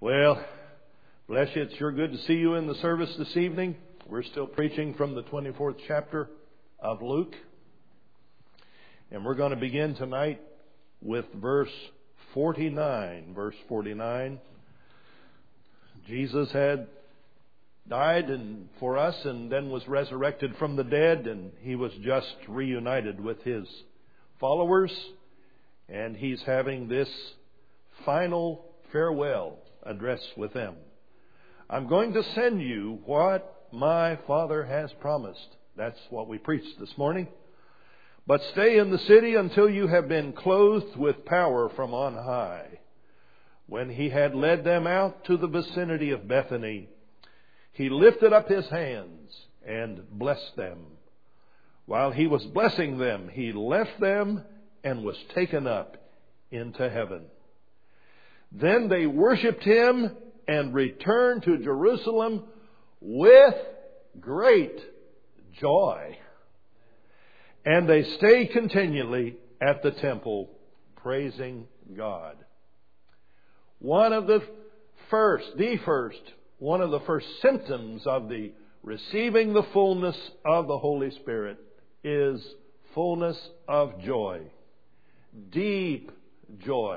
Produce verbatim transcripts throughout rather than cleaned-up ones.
Well, bless you. It's sure good to see you in the service this evening. We're still preaching from the twenty-fourth chapter of Luke. And we're going to begin tonight with verse forty-nine. Verse forty-nine. Jesus had died and for us and then was resurrected from the dead, and he was just reunited with his followers, and he's having this final farewell address with them. I'm going to send you what my Father has promised. That's what we preached this morning. But stay in the city until you have been clothed with power from on high. When he had led them out to the vicinity of Bethany, he lifted up his hands and blessed them. While he was blessing them, he left them and was taken up into heaven. Then they worshipped him and returned to Jerusalem with great joy. And they stayed continually at the temple, praising God. One of the first, the first, one of the first symptoms of the receiving the fullness of the Holy Spirit is fullness of joy. Deep joy.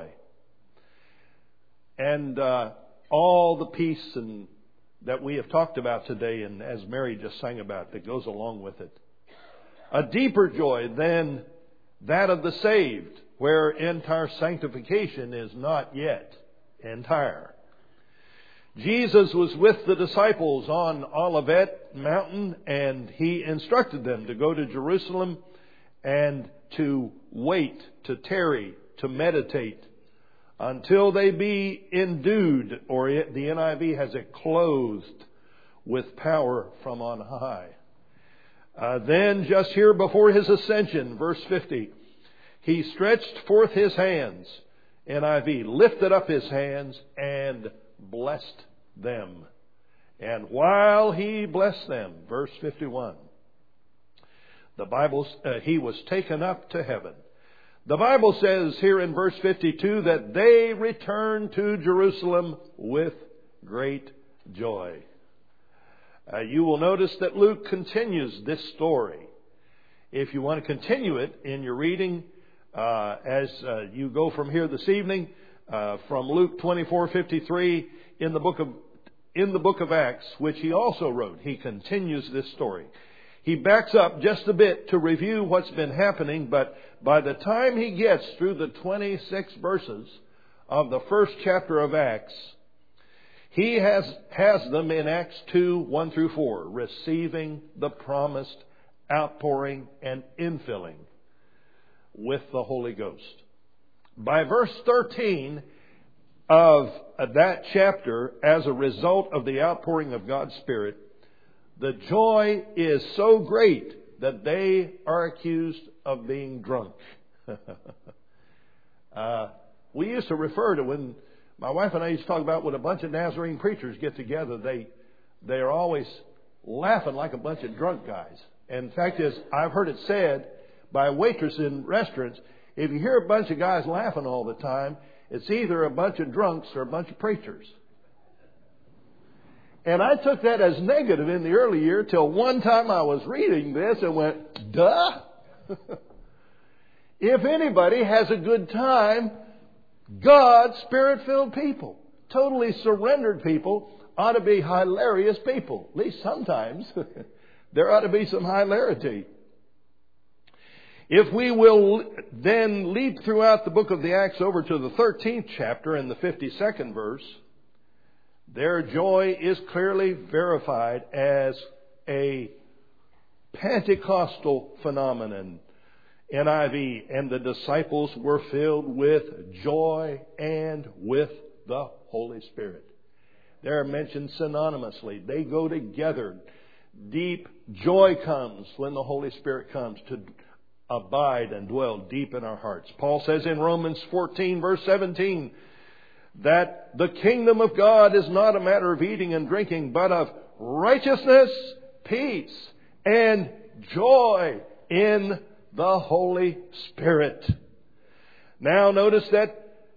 And uh, all the peace and that we have talked about today, and as Mary just sang about, that goes along with it. A deeper joy than that of the saved, where entire sanctification is not yet entire. Jesus was with the disciples on Olivet Mountain, and he instructed them to go to Jerusalem and to wait, to tarry, to meditate, until they be endued, or the N I V has it clothed with power from on high. Uh, then just here before his ascension, verse fifty, he stretched forth his hands, N I V, lifted up his hands and blessed them. And while he blessed them, verse fifty-one, the Bible, uh, he was taken up to heaven. The Bible says here in verse fifty-two that they returned to Jerusalem with great joy. Uh, you will notice that Luke continues this story. If you want to continue it in your reading, uh, as uh, you go from here this evening, uh, from Luke twenty-four fifty-three in the book of in the book of Acts, which he also wrote, he continues this story. He backs up just a bit to review what's been happening, but by the time he gets through the twenty-six verses of the first chapter of Acts, he has, has them in Acts two, one through four, receiving the promised outpouring and infilling with the Holy Ghost. By verse thirteen of that chapter, as a result of the outpouring of God's Spirit, the joy is so great that they are accused of being drunk. uh, we used to refer to when my wife and I used to talk about when a bunch of Nazarene preachers get together, they they are always laughing like a bunch of drunk guys. And the fact is, I've heard it said by waitresses in restaurants, if you hear a bunch of guys laughing all the time, it's either a bunch of drunks or a bunch of preachers. And I took that as negative in the early year till one time I was reading this and went, duh! If anybody has a good time, God's Spirit-filled people, totally surrendered people, ought to be hilarious people. At least sometimes. There ought to be some hilarity. If we will then leap throughout the book of the Acts over to the thirteenth chapter and the fifty-second verse, their joy is clearly verified as a Pentecostal phenomenon. N I V, and the disciples were filled with joy and with the Holy Spirit. They're mentioned synonymously. They go together. Deep joy comes when the Holy Spirit comes to abide and dwell deep in our hearts. Paul says in Romans fourteen, verse seventeen, that the kingdom of God is not a matter of eating and drinking, but of righteousness, peace, and joy in the Holy Spirit. Now notice that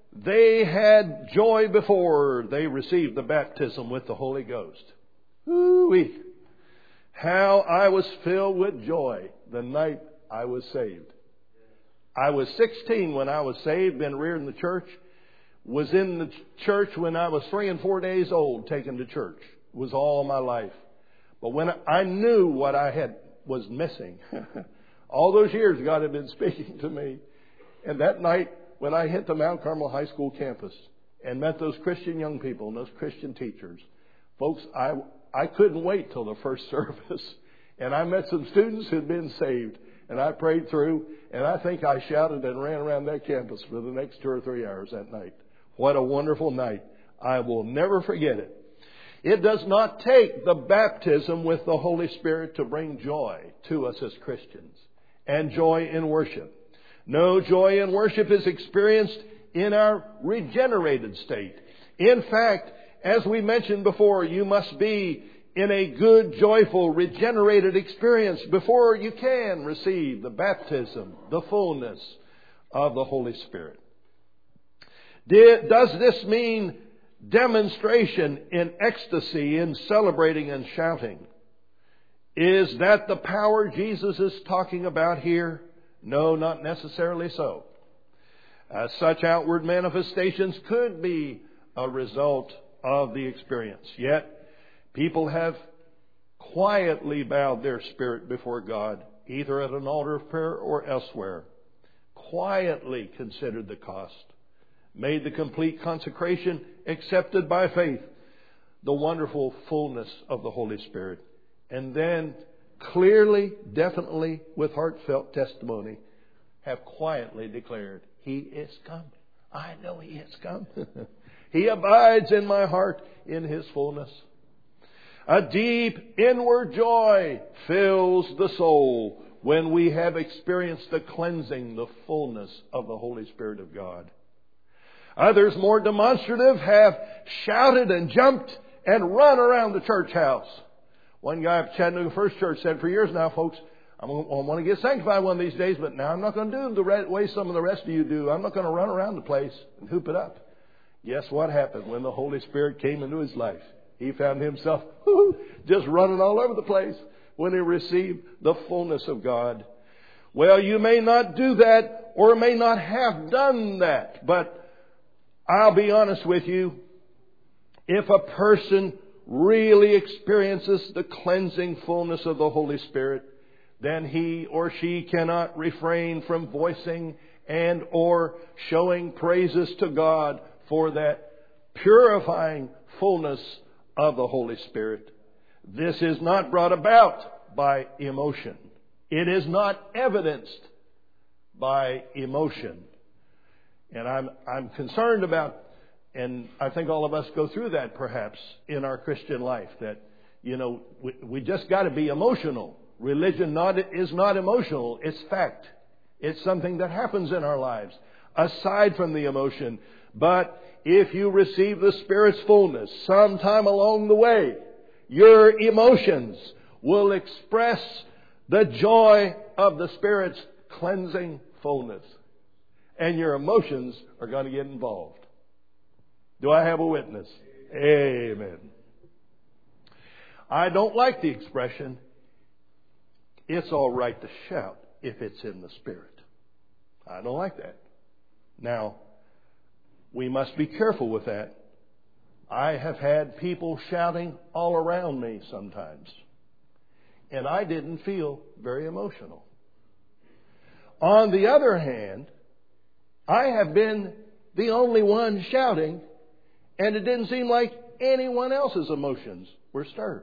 they had joy before they received the baptism with the Holy Ghost. Ooh-wee. How I was filled with joy the night I was saved. I was sixteen when I was saved, been reared in the church. Was in the church when I was three and four days old, taken to church. It was all my life. But when I knew what I had was missing, all those years God had been speaking to me. And that night when I hit the Mount Carmel High School campus and met those Christian young people and those Christian teachers, folks, I, I couldn't wait till the first service. And I met some students who'd been saved. And I prayed through, and I think I shouted and ran around that campus for the next two or three hours that night. What a wonderful night. I will never forget it. It does not take the baptism with the Holy Spirit to bring joy to us as Christians and joy in worship. No, joy in worship is experienced in our regenerated state. In fact, as we mentioned before, you must be in a good, joyful, regenerated experience before you can receive the baptism, the fullness of the Holy Spirit. Did, does this mean demonstration in ecstasy, in celebrating and shouting? Is that the power Jesus is talking about here? No, not necessarily so. Uh, such outward manifestations could be a result of the experience. Yet, people have quietly bowed their spirit before God, either at an altar of prayer or elsewhere, quietly considered the cost, made the complete consecration, accepted by faith the wonderful fullness of the Holy Spirit, and then clearly, definitely, with heartfelt testimony, have quietly declared, He is come. I know He is come. He abides in my heart in His fullness. A deep inward joy fills the soul when we have experienced the cleansing, the fullness of the Holy Spirit of God. Others, more demonstrative, have shouted and jumped and run around the church house. One guy at Chattanooga First Church said, for years now, folks, I'm going to want to get sanctified one of these days, but now I'm not going to do it the way some of the rest of you do. I'm not going to run around the place and hoop it up. Guess what happened when the Holy Spirit came into his life? He found himself just running all over the place when he received the fullness of God. Well, you may not do that or may not have done that, but I'll be honest with you. If a person really experiences the cleansing fullness of the Holy Spirit, then he or she cannot refrain from voicing and or showing praises to God for that purifying fullness of the Holy Spirit. This is not brought about by emotion. It is not evidenced by emotion. And I'm, I'm concerned about, and I think all of us go through that perhaps in our Christian life, that, you know, we, we just got to be emotional. Religion not, is not emotional. It's fact. It's something that happens in our lives, aside from the emotion. But if you receive the Spirit's fullness sometime along the way, your emotions will express the joy of the Spirit's cleansing fullness. And your emotions are going to get involved. Do I have a witness? Amen. I don't like the expression, it's all right to shout if it's in the Spirit. I don't like that. Now, we must be careful with that. I have had people shouting all around me sometimes, and I didn't feel very emotional. On the other hand, I have been the only one shouting, and it didn't seem like anyone else's emotions were stirred.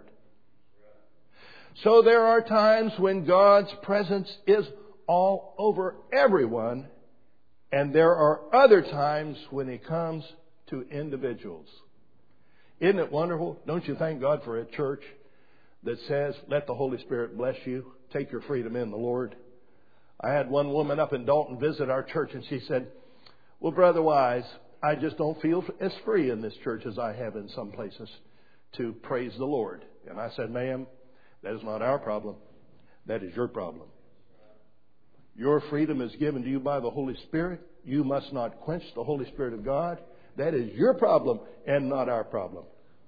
So there are times when God's presence is all over everyone, and there are other times when He comes to individuals. Isn't it wonderful? Don't you thank God for a church that says, let the Holy Spirit bless you. Take your freedom in the Lord. I had one woman up in Dalton visit our church, and she said, well, Brother Wise, I just don't feel as free in this church as I have in some places to praise the Lord. And I said, ma'am, that is not our problem. That is your problem. Your freedom is given to you by the Holy Spirit. You must not quench the Holy Spirit of God. That is your problem and not our problem.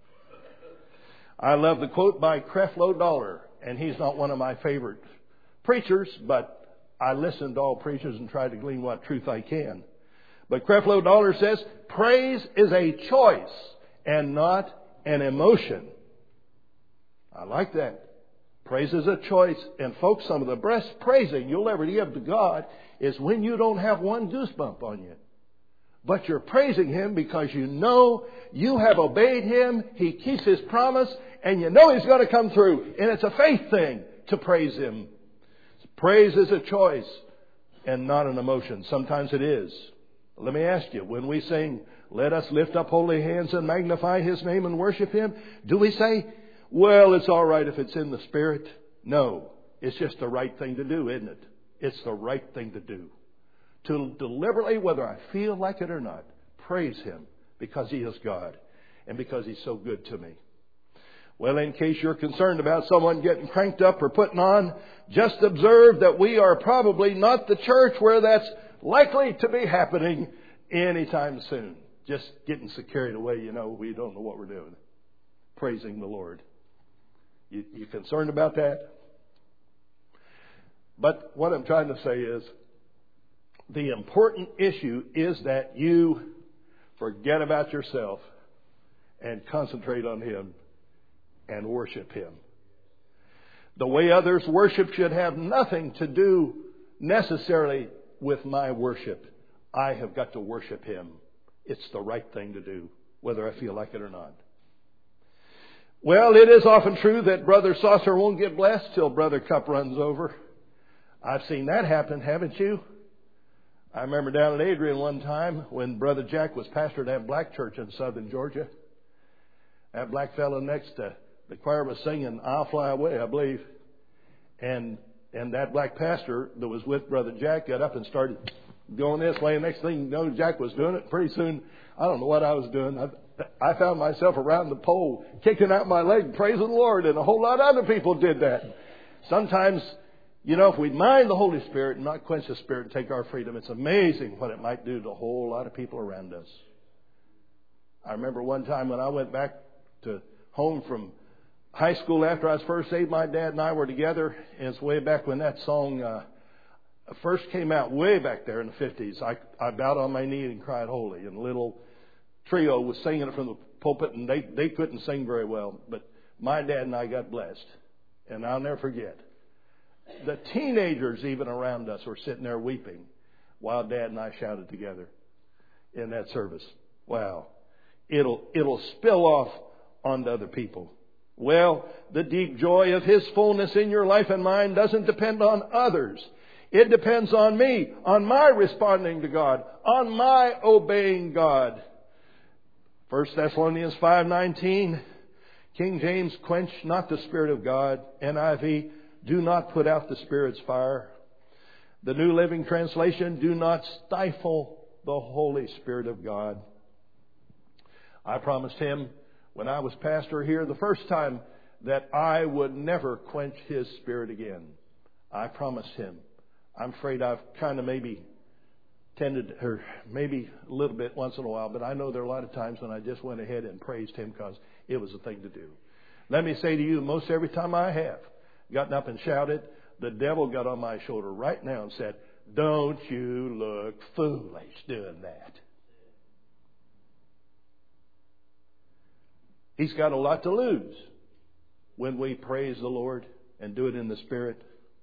I love the quote by Creflo Dollar, and he's not one of my favorite preachers, but I listen to all preachers and try to glean what truth I can. But Creflo Dollar says, praise is a choice and not an emotion. I like that. Praise is a choice. And folks, some of the best praising you'll ever give to God is when you don't have one goosebump on you. But you're praising Him because you know you have obeyed Him. He keeps His promise and you know He's going to come through. And it's a faith thing to praise Him. Praise is a choice and not an emotion. Sometimes it is. Let me ask you, when we sing, let us lift up holy hands and magnify His name and worship Him, do we say, well, it's all right if it's in the Spirit? No. It's just the right thing to do, isn't it? It's the right thing to do. To deliberately, whether I feel like it or not, praise Him because He is God and because He's so good to me. Well, in case you're concerned about someone getting cranked up or putting on, just observe that we are probably not the church where that's likely to be happening anytime soon. Just getting so carried away, you know, we don't know what we're doing. Praising the Lord. You, you concerned about that? But what I'm trying to say is, the important issue is that you forget about yourself and concentrate on Him and worship Him. The way others worship should have nothing to do necessarily with my worship. I have got to worship Him. It's the right thing to do, whether I feel like it or not. Well, it is often true that Brother Saucer won't get blessed till Brother Cup runs over. I've seen that happen, haven't you? I remember down at Adrian one time when Brother Jack was pastor at that black church in southern Georgia. That black fellow next to the choir was singing I'll Fly Away, I believe. And and that black pastor that was with Brother Jack got up and started doing this way. Next thing you know, Jack was doing it. Pretty soon, I don't know what I was doing. I, I found myself around the pole, kicking out my leg, praising the Lord. And a whole lot of other people did that. Sometimes, you know, if we'd mind the Holy Spirit and not quench the Spirit and take our freedom, it's amazing what it might do to a whole lot of people around us. I remember one time when I went back to home from high school after I was first saved, my dad and I were together. And it's way back when that song uh, first came out, way back there in the fifties. I, I bowed on my knee and cried holy. And a little trio was singing it from the pulpit, and they, they couldn't sing very well. But my dad and I got blessed. And I'll never forget. The teenagers even around us were sitting there weeping while Dad and I shouted together in that service. Wow. It'll, it'll spill off onto other people. Well, the deep joy of His fullness in your life and mine doesn't depend on others. It depends on me, on my responding to God, on my obeying God. First Thessalonians five nineteen, King James, quench not the Spirit of God. N I V, do not put out the Spirit's fire. The New Living Translation, do not stifle the Holy Spirit of God. I promised him when I was pastor here the first time that I would never quench His Spirit again. I promised him. I'm afraid I've kind of maybe tended, or maybe a little bit once in a while, but I know there are a lot of times when I just went ahead and praised Him because it was a thing to do. Let me say to you, most every time I have gotten up and shouted, the devil got on my shoulder right now and said, don't you look foolish doing that. He's got a lot to lose when we praise the Lord and do it in the Spirit.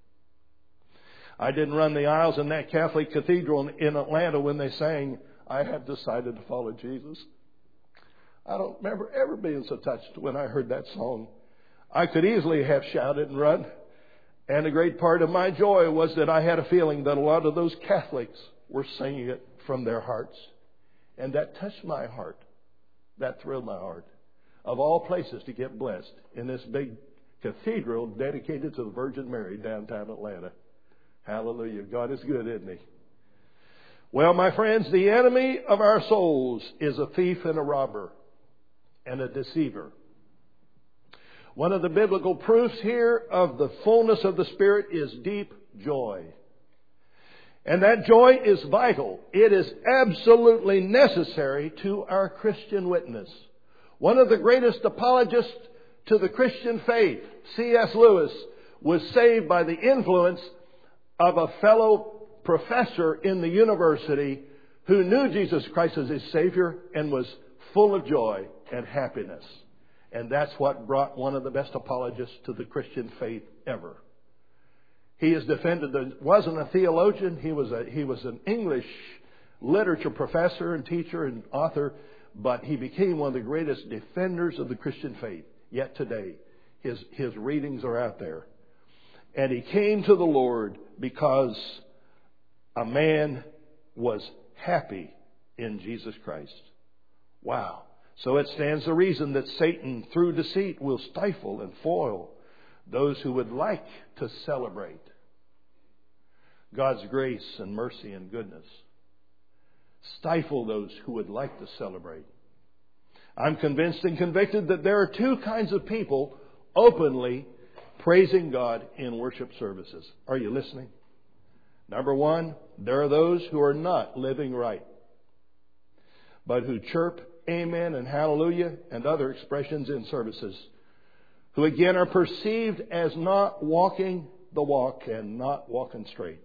I didn't run the aisles in that Catholic cathedral in Atlanta when they sang, I have decided to follow Jesus. I don't remember ever being so touched when I heard that song. I could easily have shouted and run. And a great part of my joy was that I had a feeling that a lot of those Catholics were singing it from their hearts. And that touched my heart. That thrilled my heart. Of all places to get blessed in this big cathedral dedicated to the Virgin Mary downtown Atlanta. Hallelujah. God is good, isn't He? Well, my friends, the enemy of our souls is a thief and a robber and a deceiver. One of the biblical proofs here of the fullness of the Spirit is deep joy. And that joy is vital. It is absolutely necessary to our Christian witness. One of the greatest apologists to the Christian faith, C S Lewis, was saved by the influence of a fellow professor in the university who knew Jesus Christ as his Savior and was full of joy and happiness. And that's what brought one of the best apologists to the Christian faith ever. He is defended, wasn't a theologian, he was a, he was an English literature professor and teacher and author, but he became one of the greatest defenders of the Christian faith. Yet today, his, his readings are out there. And he came to the Lord because a man was happy in Jesus Christ. Wow. So it stands to reason that Satan, through deceit, will stifle and foil those who would like to celebrate God's grace and mercy and goodness. Stifle those who would like to celebrate. I'm convinced and convicted that there are two kinds of people openly praising God in worship services. Are you listening? Number one, there are those who are not living right, but who chirp amen and hallelujah and other expressions in services, who again are perceived as not walking the walk and not walking straight.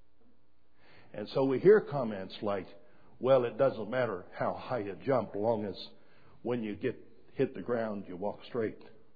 And so we hear comments like, well, it doesn't matter how high you jump, long as when you get hit the ground, you walk straight.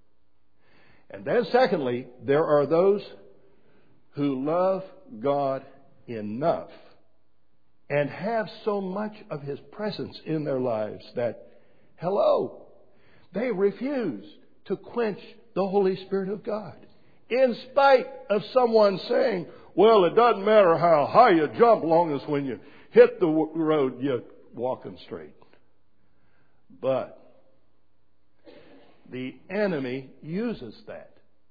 And then secondly, there are those who love God enough and have so much of His presence in their lives that, hello, they refuse to quench the Holy Spirit of God. In spite of someone saying, well, it doesn't matter how high you jump, long as when you hit the road, you're walking straight. But the enemy uses that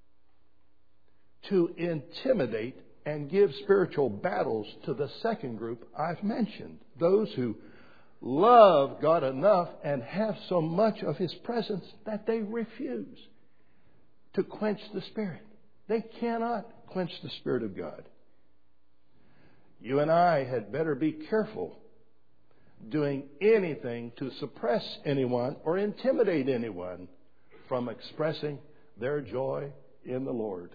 to intimidate and give spiritual battles to the second group I've mentioned. Those who love God enough and have so much of His presence that they refuse to quench the Spirit. They cannot quench the Spirit of God. You and I had better be careful doing anything to suppress anyone or intimidate anyone from expressing their joy in the Lord.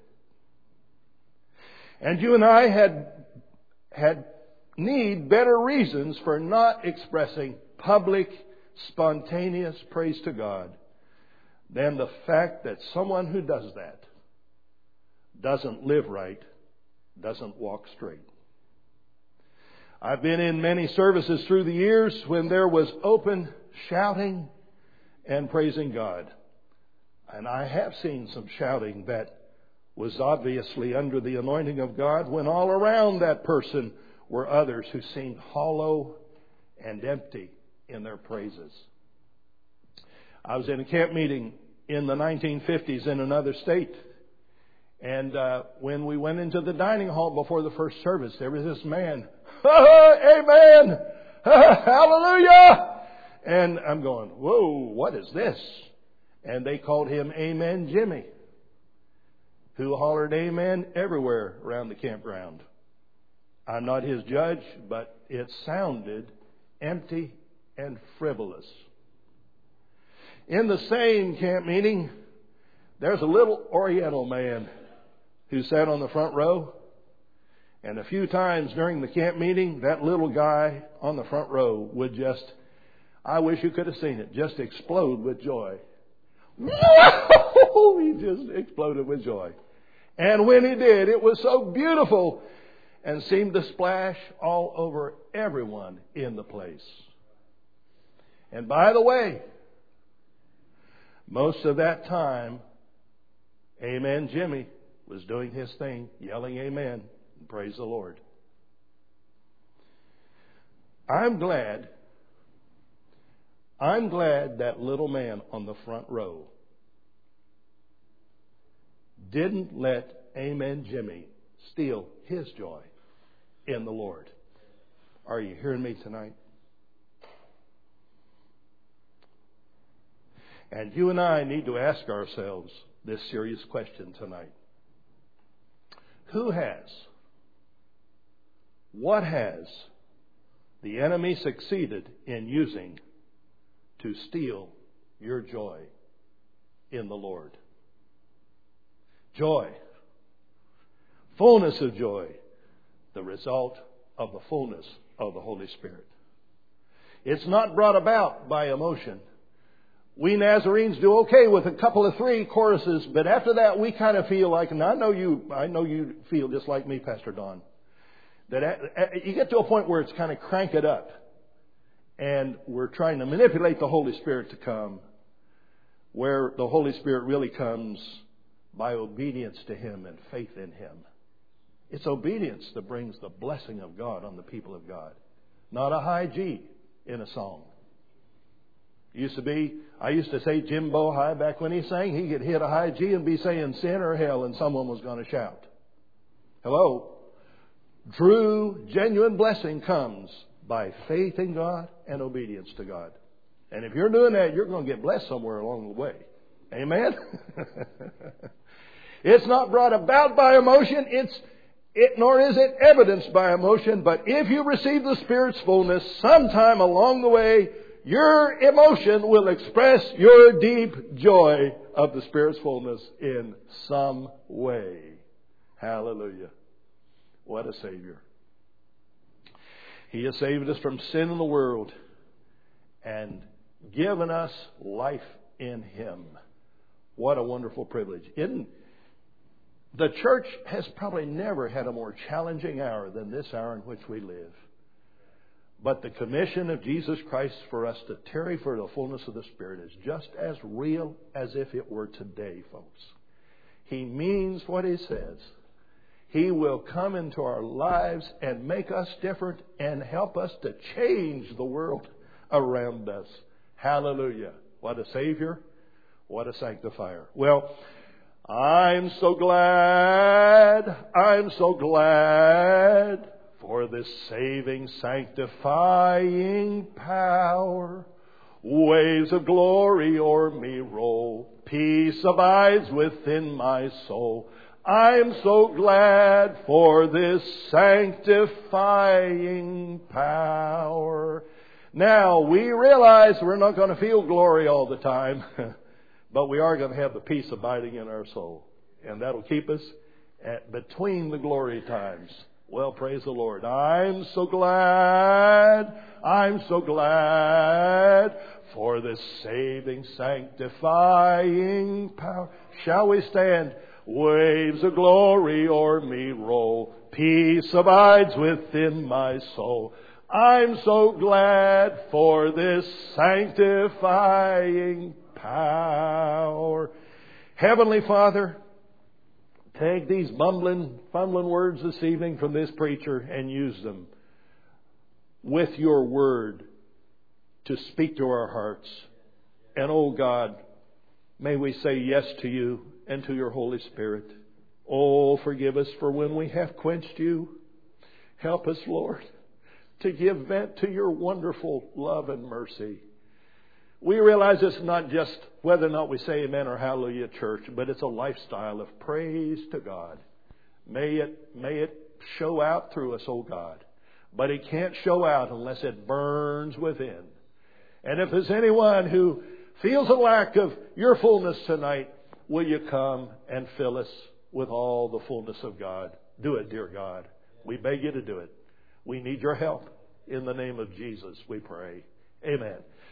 And you and I had had need better reasons for not expressing public, spontaneous praise to God than the fact that someone who does that doesn't live right, doesn't walk straight. I've been in many services through the years when there was open shouting and praising God. And I have seen some shouting that was obviously under the anointing of God when all around that person were others who seemed hollow and empty in their praises. I was in a camp meeting in the nineteen fifties in another state. And uh, when we went into the dining hall before the first service, there was this man, amen, hallelujah. And I'm going, whoa, what is this? And they called him Amen Jimmy, who hollered amen everywhere around the campground. I'm not his judge, but it sounded empty and frivolous. In the same camp meeting, there's a little Oriental man who sat on the front row. And a few times during the camp meeting, that little guy on the front row would just, I wish you could have seen it, just explode with joy. He just exploded with joy. And when he did, it was so beautiful and seemed to splash all over everyone in the place. And by the way, most of that time, Amen Jimmy was doing his thing, yelling amen, and praise the Lord. I'm glad, I'm glad that little man on the front row didn't let Amen Jimmy steal his joy in the Lord. Are you hearing me tonight? And you and I need to ask ourselves this serious question tonight. Who has What has the enemy succeeded in using to steal your joy in the Lord? Joy. Fullness of joy. The result of the fullness of the Holy Spirit. It's not brought about by emotion. We Nazarenes do okay with a couple of three choruses, but after that we kind of feel like, and I know you, I know you feel just like me, Pastor Don, that you get to a point where it's kind of crank it up, and we're trying to manipulate the Holy Spirit to come, where the Holy Spirit really comes by obedience to Him and faith in Him. It's obedience that brings the blessing of God on the people of God, not a high G in a song. Used to be, I used to say Jimbo High back when he sang. He could hit a high G and be saying sin or hell, and someone was going to shout. Hello? True, genuine blessing comes by faith in God and obedience to God. And if you're doing that, you're going to get blessed somewhere along the way. Amen? It's not brought about by emotion. It's it, nor is it evidenced by emotion. But if you receive the Spirit's fullness, sometime along the way, your emotion will express your deep joy of the Spirit's fullness in some way. Hallelujah. What a Savior. He has saved us from sin in the world and given us life in Him. What a wonderful privilege. In, the church has probably never had a more challenging hour than this hour in which we live. But the commission of Jesus Christ for us to tarry for the fullness of the Spirit is just as real as if it were today, folks. He means what He says. He will come into our lives and make us different and help us to change the world around us. Hallelujah. What a Savior. What a sanctifier. Well, I'm so glad, I'm so glad for this saving, sanctifying power. Waves of glory o'er me roll. Peace abides within my soul. I'm so glad for this sanctifying power. Now, we realize we're not going to feel glory all the time, but we are going to have the peace abiding in our soul. And that'll keep us at between the glory times. Well, praise the Lord. I'm so glad, I'm so glad for this saving, sanctifying power. Shall we stand? Waves of glory o'er me roll. Peace abides within my soul. I'm so glad for this sanctifying power. Heavenly Father, take these bumbling, fumbling words this evening from this preacher and use them with your word to speak to our hearts. And oh God, may we say yes to you and to your Holy Spirit. Oh, forgive us for when we have quenched you. Help us, Lord, to give vent to your wonderful love and mercy. We realize it's not just whether or not we say amen or hallelujah at church, but it's a lifestyle of praise to God. May it, may it show out through us, oh God. But it can't show out unless it burns within. And if there's anyone who feels a lack of your fullness tonight, will you come and fill us with all the fullness of God? Do it, dear God. We beg you to do it. We need your help. In the name of Jesus, we pray. Amen.